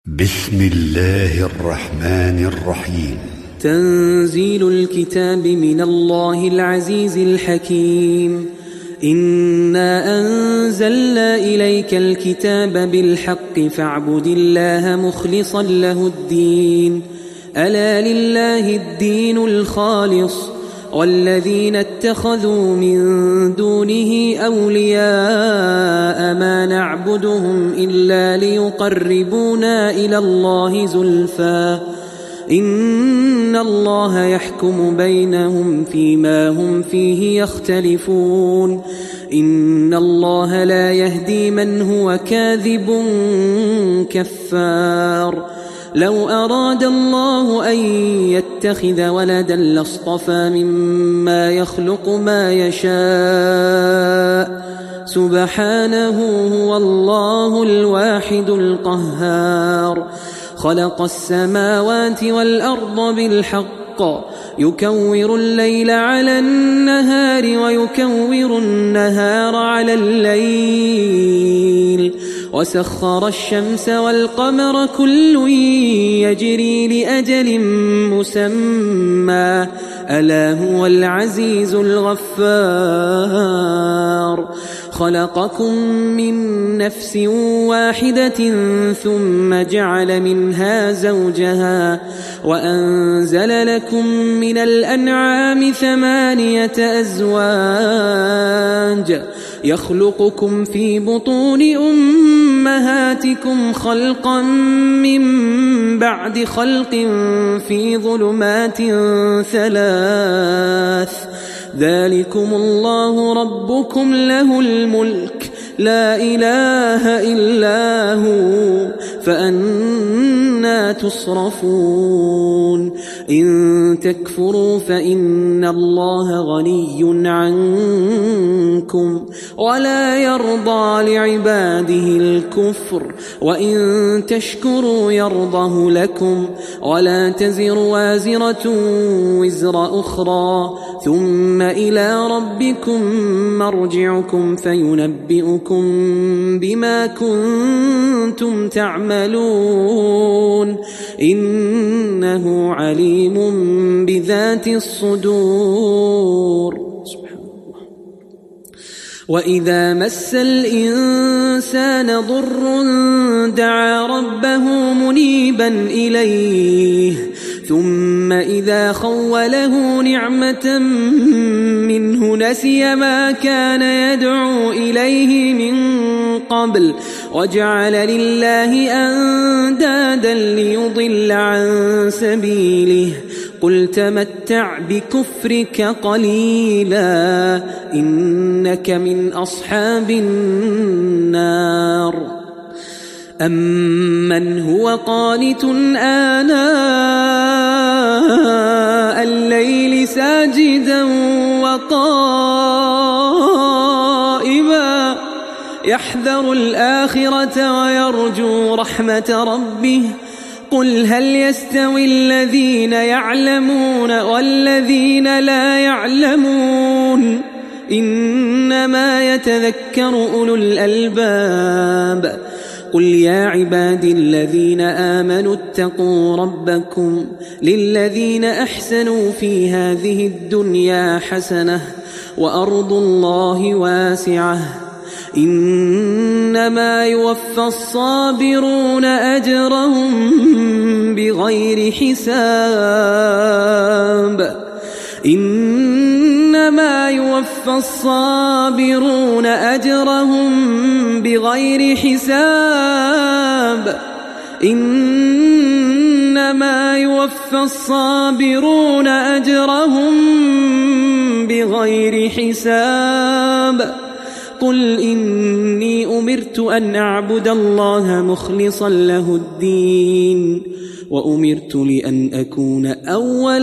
بسم الله الرحمن الرحيم. تنزيل الكتاب من الله العزيز الحكيم. إنا أنزلنا إليك الكتاب بالحق فاعبد الله مخلصا له الدين. ألا لله الدين الخالص والذين اتخذوا من دونه أولياء ما نعبدهم إلا ليقربونا إلى الله زلفى إن الله يحكم بينهم فيما هم فيه يختلفون. إن الله لا يهدي من هو كاذب كفار. لو أراد الله أن يتخذ ولدا لاصطفى مما يخلق ما يشاء سبحانه هو الله الواحد القهار. خلق السماوات والأرض بالحق يكور الليل على النهار ويكور النهار على الليل وسخر الشمس والقمر كل يجري لأجل مسمى ألا هو العزيز الغفار. خلقكم من نفس واحدة ثم جعل منها زوجها وأنزل لكم من الأنعام 8 أزواج يخلقكم في بطون أمهاتكم خلقا من بعد خلق في ظلمات 3 ذلكم الله ربكم له الملك لا إله إلا هو فأنى تصرفون. إن تكفروا فإن الله غني عنكم ولا يرضى لعباده الكفر وإن تشكروا يرضه لكم ولا تزر وازرة وزر أخرى ثم إلى ربكم مرجعكم فينبئكم بما كنتم تعملون إنه عليم بذات الصدور. وإذا مس الإنسان ضر دعا ربه منيبا إليه ثم إذا خوله نعمة منه نسي ما كان يدعو إليه من قبل وجعل لله أندادا ليضل عن سبيله. قل تمتع بكفرك قليلا إنك من أصحاب النار. أمن هو قانت آناء الليل ساجدا وقائما يحذر الآخرة ويرجو رحمة ربه. قل هل يستوي الذين يعلمون والذين لا يعلمون إنما يتذكر أولو الألباب. قل يا عبادي الذين آمنوا اتقوا ربكم للذين أحسنوا في هذه الدنيا حسنة وأرض الله واسعة إنما يوفى الصابرون أجرهم بغير حساب. إنما يوفى الصابرون أجرهم بغير حساب. إنما يوفى الصابرون أجرهم بغير حساب. قل إني أمرت أن أعبد الله مخلصا له الدين وأمرت لأن أكون أول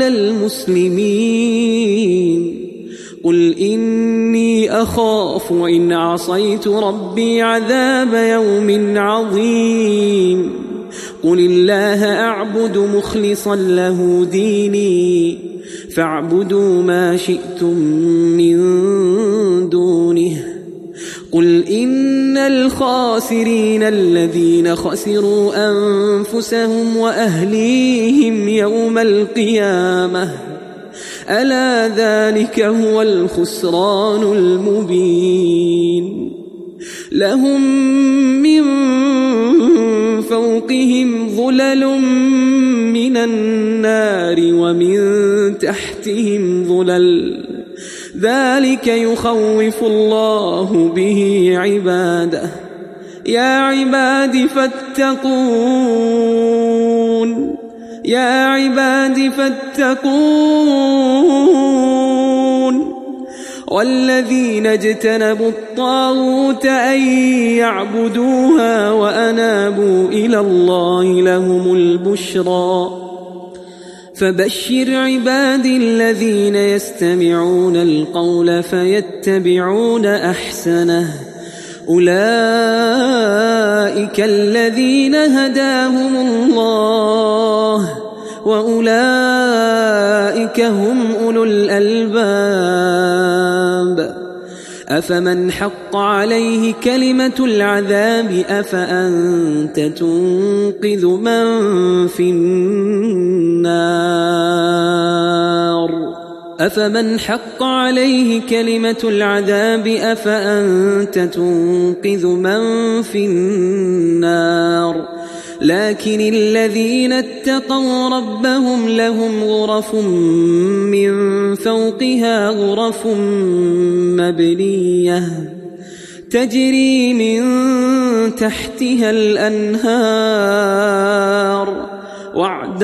المسلمين. قل إني أخاف إن عصيت ربي عذاب يوم عظيم. قل الله أعبد مخلصا له ديني فاعبدوا ما شئتم من دونه. قل إن الخاسرين الذين خسروا أنفسهم أنفسهم وأهليهم يوم القيامة ألا ذلك هو الخسران المبين لهم من فوقهم ظلل من النار ومن تحتهم ظلل ذلك يخوف الله به عباده يا عباد فاتقون يا عباد فاتقون والذين اجتنبوا الطاغوت أن يعبدوها وأنابوا إلى الله لهم البشرى فبشر عبادي الذين يستمعون القول فيتبعون أحسنه أولئك الذين هداهم الله وأولئك هم أولو الألباب أفمن حق عليه كلمة العذاب أفأنت تنقذ من في النار أفمن حق عليه كلمة العذاب أفأنت تنقذ من في النار لكن الذين اتقوا ربهم لهم غرف من فوقها غرف مبنية تجري من تحتها الأنهار وعد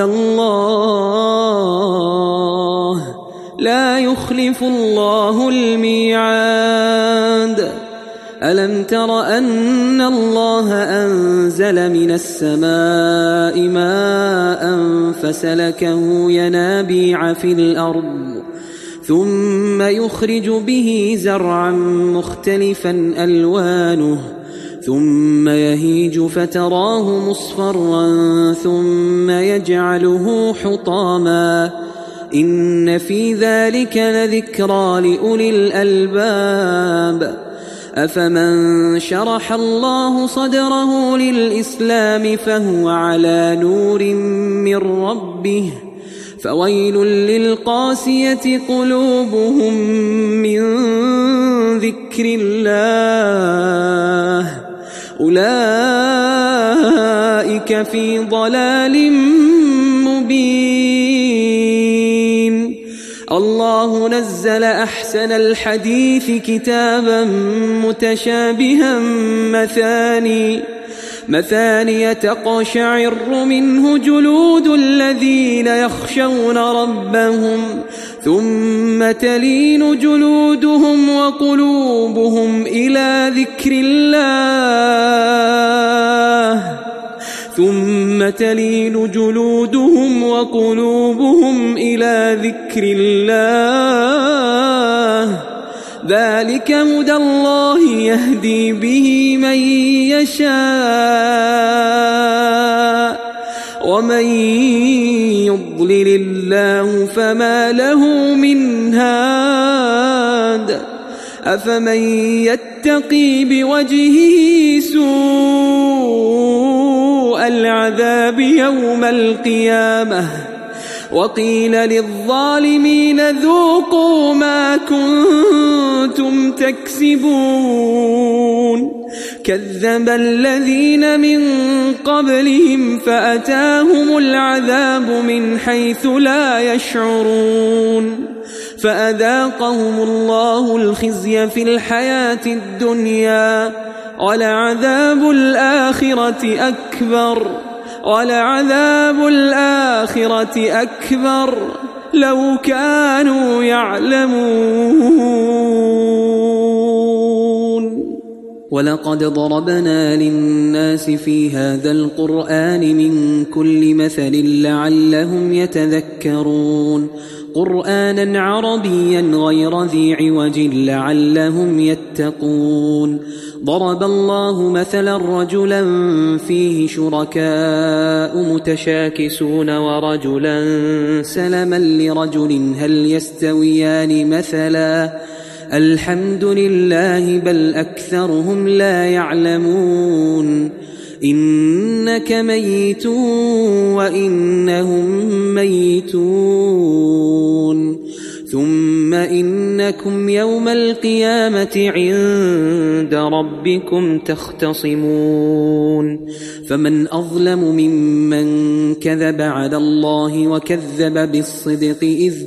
الله لا يخلف الله الميعاد ألم تر أن الله أنزل من السماء ماء فسلكه ينابيع في الأرض ثم يخرج به زرعا مختلفا ألوانه ثم يهيج فتراه مصفرا ثم يجعله حطاما إن في ذلك لذكرى لأولي الألباب أفمن شرح الله صدره للإسلام فهو على نور من ربه فويل للقاسية قلوبهم من ذكر الله أولئك في ضلال مبين الله نزل أحسن الحديث كتابا متشابها مثاني تقشعر منه جلود الذين يخشون ربهم ثم تلين جلودهم وقلوبهم إلى ذكر الله ثم تلين جلودهم وقلوبهم إلى ذكر الله ذلك هدى الله يهدي به من يشاء ومن يضلل الله فما له من هاد أفمن يتقي بوجهه سوء العذاب يوم القيامة وقيل للظالمين ذوقوا ما كنتم تكسبون كذب الذين من قبلهم فأتاهم العذاب من حيث لا يشعرون فأذاقهم الله الخزي في الحياة الدنيا ولعذاب الآخرة أكبر لو كانوا يعلمون ولقد ضربنا للناس في هذا القرآن من كل مثل لعلهم يتذكرون قرآنا عربيا غير ذي عوج لعلهم يتقون ضرب الله مثلا رجلا فيه شركاء متشاكسون ورجلا سلما لرجل هل يستويان مثلا الحمد لله بل أكثرهم لا يعلمون إنك ميت وإنهم ميتون ثم إنكم يوم القيامة عند ربكم تختصمون فمن أظلم ممن كذب على الله وكذب بالصدق إذ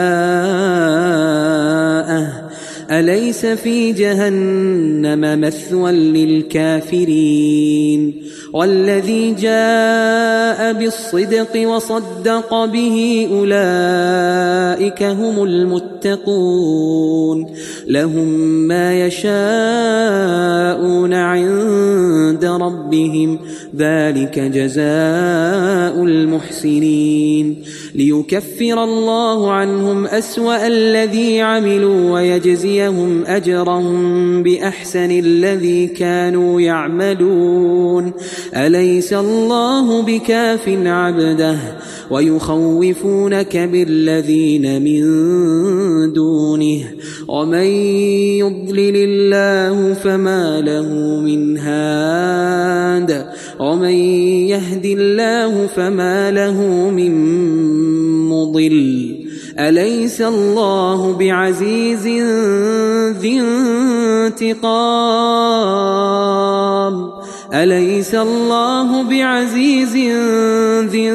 جاءه أليس في جهنم مثوى للكافرين والذي جاء بالصدق وصدق به أولئك هم المتقون لهم ما يشاءون عند ربهم ذلك جزاء المحسنين ليكفر الله عنهم أسوأ الذي عملوا ويجزيهم أجرهم بأحسن الذي كانوا يعملون أليس الله بكاف عبده ويخوفونك بالذين من دونه ومن يضلل الله فما له من هاد ومن يهد الله فما له من مضل أليس الله بعزيز ذي انتقام أليس الله بعزيز ذي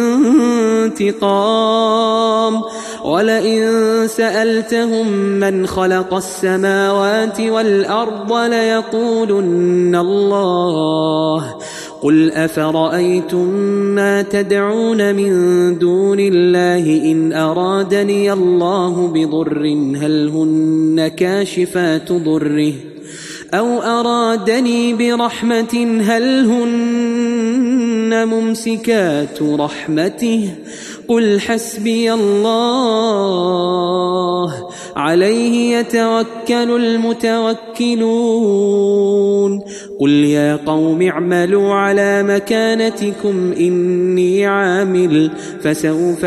انتقام ولئن سألتهم من خلق السماوات والأرض ليقولن الله قل أفرأيتم ما تدعون من دون الله إن أرادني الله بضر هل هن كاشفات ضره أو أرادني برحمة هل هن ممسكات رحمته قل حسبي الله عليه يتوكل المتوكلون قل يا قوم اعملوا على مكانتكم إني عامل فسوف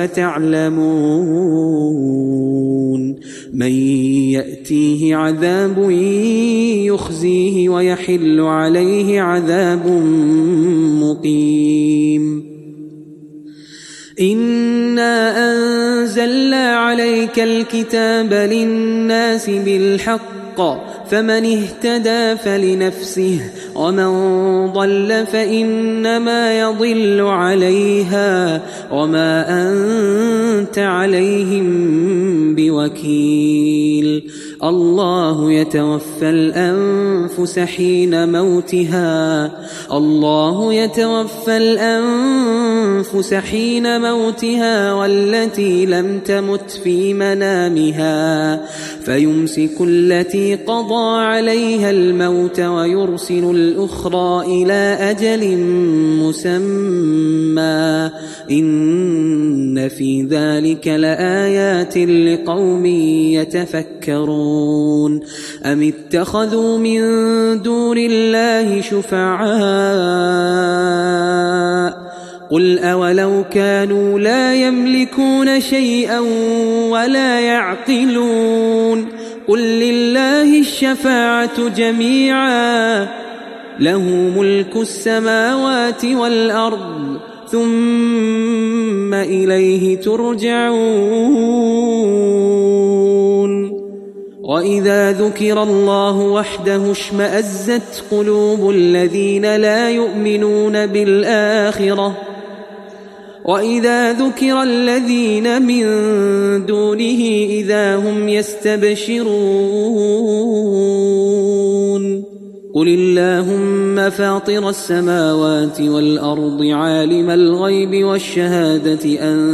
تعلمون من يأتيه عذاب يخزيه ويحل عليه عذاب مقيم إنا أنزلنا عليك الكتاب للناس بالحق فمن اهتدى فلنفسه ومن ضل فإنما يضل عليها وما أنت عليهم بوكيل الله يتوفى الأنفس حين موتها والتي لم تمت في منامها فيمسك التي قضى عليها الموت ويرسل الأخرى إلى أجل مسمى إن في ذلك لآيات لقوم يتفكرون أم اتخذوا من دون الله شفعاء قل أولو كانوا لا يملكون شيئا ولا يعقلون قل لله الشفاعة جميعا له ملك السماوات والأرض ثم إليه ترجعون وإذا ذكر الله وحده اشمأزت قلوب الذين لا يؤمنون بالآخرة وإذا ذكر الذين من دونه إذا هم يستبشرون قل اللهم فاطر السماوات والأرض عالم الغيب والشهادة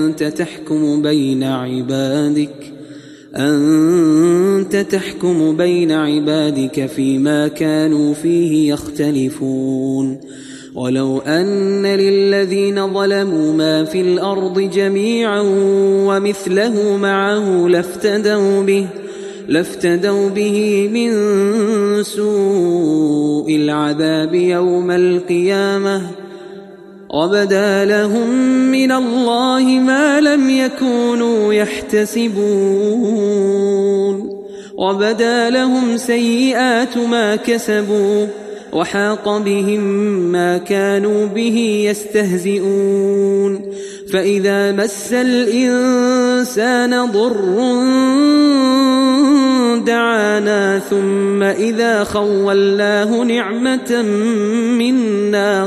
أنت تحكم بين عبادك فيما كانوا فيه يختلفون ولو أن للذين ظلموا ما في الأرض جميعا ومثله معه لافتدوا به من سوء العذاب يوم القيامة وبدا لهم من الله ما لم يكونوا يحتسبون وبدا لهم سيئات ما كسبوا وحاق بهم ما كانوا به يستهزئون فإذا مس الإنسان ضر دعانا ثم إذا خولناه نعمة منا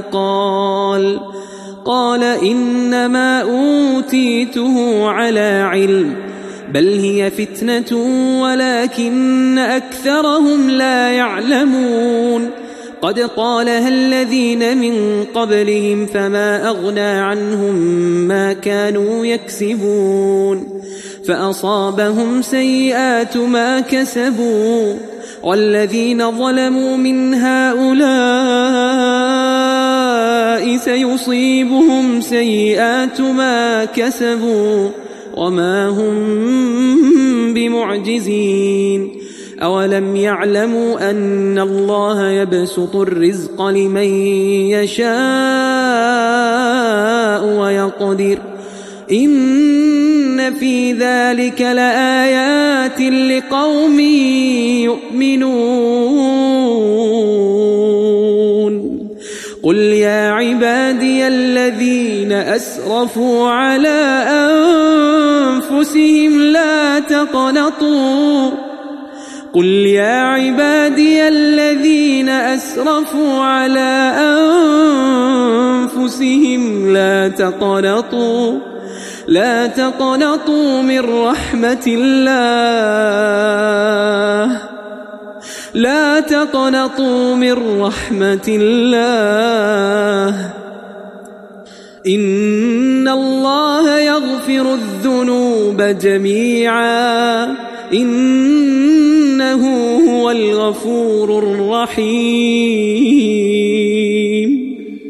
قال إنما أوتيته على علم بل هي فتنة ولكن أكثرهم لا يعلمون قد قالها الذين من قبلهم فما أغنى عنهم ما كانوا يكسبون فأصابهم سيئات ما كسبوا والذين ظلموا من هؤلاء سيصيبهم سيئات ما كسبوا وما هم بمعجزين أولم يعلموا أن الله يبسط الرزق لمن يشاء ويقدر إن في ذلك لآيات لقوم يؤمنون قل يا عبادي الذين أسرفوا على أنفسهم لا تقنطوا قل يا عبادي الذين أسرفوا على أنفسهم لا تقنطوا من رحمة الله إن الله يغفر الذنوب جميعا إنه هو الغفور الرحيم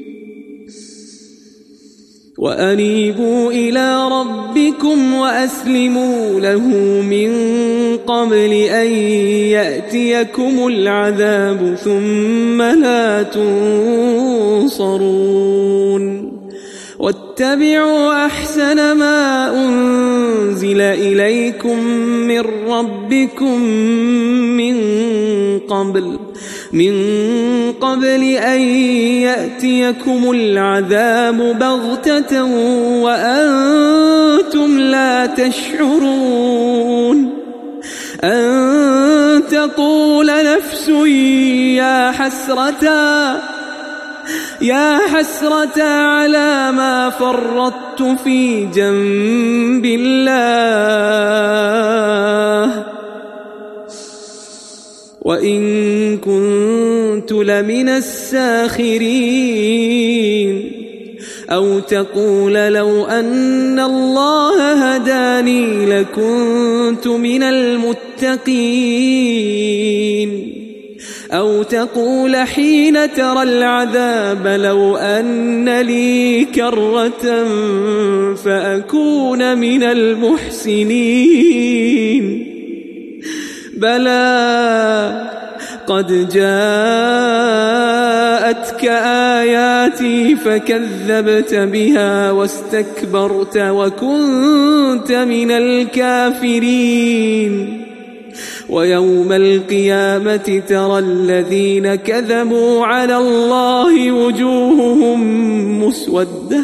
وأنيبوا إلى ربكم وأسلموا له من قبل أن يأتيكم العذاب ثم لا تنصرون واتبعوا أحسن ما أنزل إليكم من ربكم من قبل أن يأتيكم العذاب بغتة وأنتم لا تشعرون أن تقول نفس يا حسرة على ما فرطت في جنب الله وإن كنت لمن الساخرين أو تقول لو أن الله هداني لكنت من المتقين أو تقول حين ترى العذاب لو أن لي كرة فأكون من المحسنين بلى قد جاءتك آياتي فكذبت بها واستكبرت وكنت من الكافرين ويوم القيامة ترى الذين كذبوا على الله وجوههم مسودة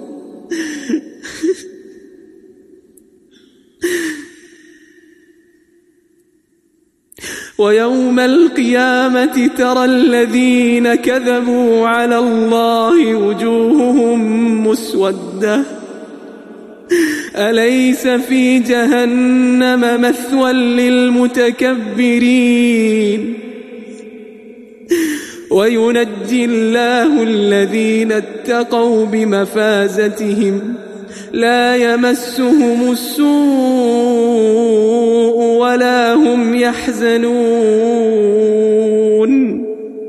ويوم القيامة ترى الذين كذبوا على الله وجوههم مسودة أليس في جهنم مثوى للمتكبرين وينجي الله الذين اتقوا بمفازتهم لا يمسهم السوء ولا هم يحزنون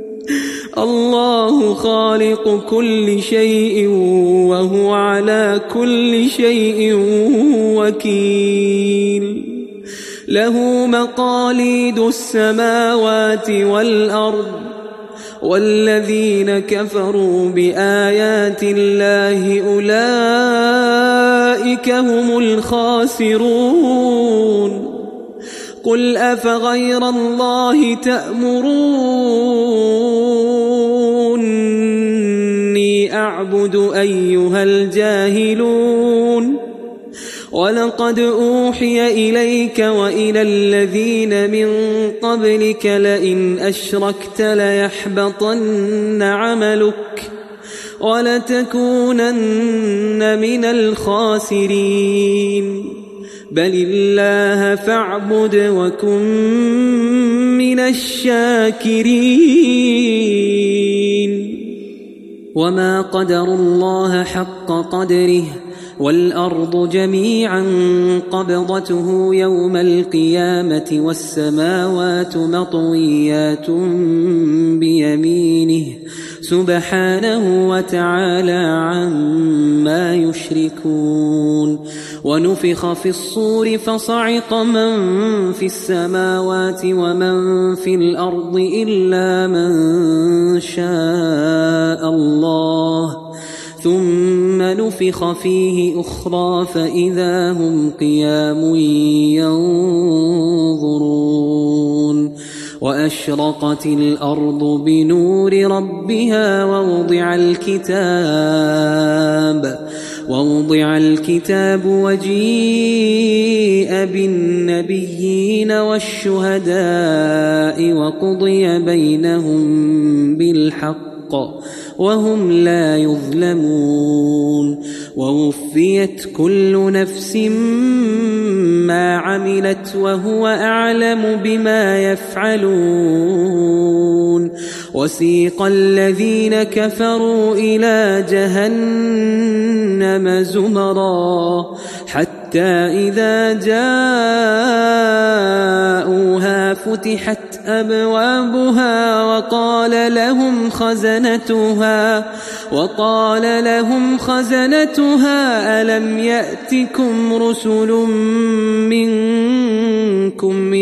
الله خالق كل شيء وهو على كل شيء وكيل له مقاليد السماوات والأرض والذين كفروا بآيات الله أولئك هم الخاسرون قل أفغير الله تأمرون إني أعبد أيها الجاهلون ولقد أوحي إليك وإلى الذين من قبلك لئن أشركت ليحبطن عملك ولتكونن من الخاسرين بل الله فاعبد وكن من الشاكرين وما قدروا الله حق قدره والأرض جميعا قبضته يوم القيامة والسماوات مطويات بيمينه سبحانه وتعالى عما يشركون ونفخ في الصور فصعق من في السماوات ومن في الأرض إلا من شاء الله ثم نفخ فيه أخرى فإذا هم قيام ينظرون وأشرقت الأرض بنور ربها ووضع الكتاب وجيء بالنبيين والشهداء وقضي بينهم بالحق وهم لا يظلمون ووفيت كل نفس ما عملت وهو أعلم بما يفعلون وسيق الذين كفروا إلى جهنم زمرا حتى إذا جاءوها فتحت أبوابها وقال لهم خزنتها ألم يأتكم رسل منكم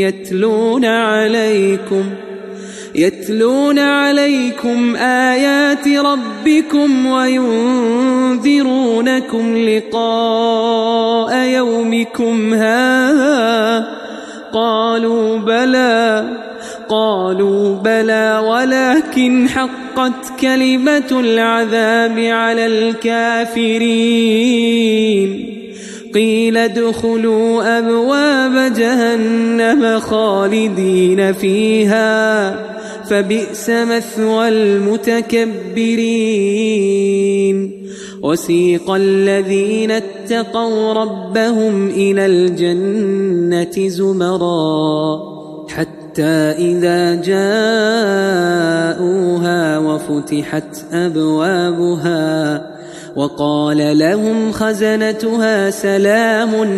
يتلون عليكم آيات ربكم وينذرونكم لقاء يومكم هذا قالوا بلى ولكن حقت كلمة العذاب على الكافرين قيل ادخلوا أبواب جهنم خالدين فيها فبئس مثوى المتكبرين وسيق الذين اتقوا ربهم إلى الجنة زمرا حتى إذا جاءوها وفتحت أبوابها وقال لهم خزنتها سلام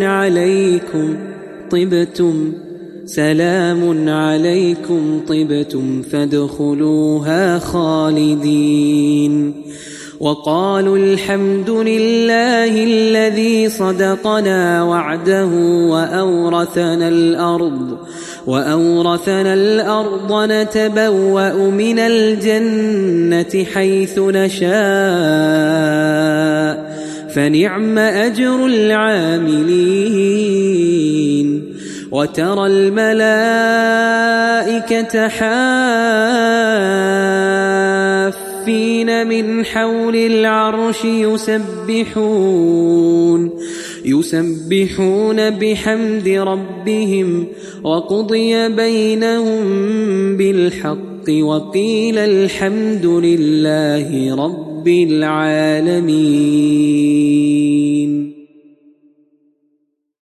عليكم طبتم فادخلوها خالدين وقالوا الحمد لله الذي صدقنا وعده وأورثنا الأرض نتبوأ من الجنة حيث نشاء فنعم أجر العاملين وترى الملائكة حافين من حول العرش يسبحون بحمد ربهم وقضي بينهم بالحق وقيل الحمد لله رب العالمين.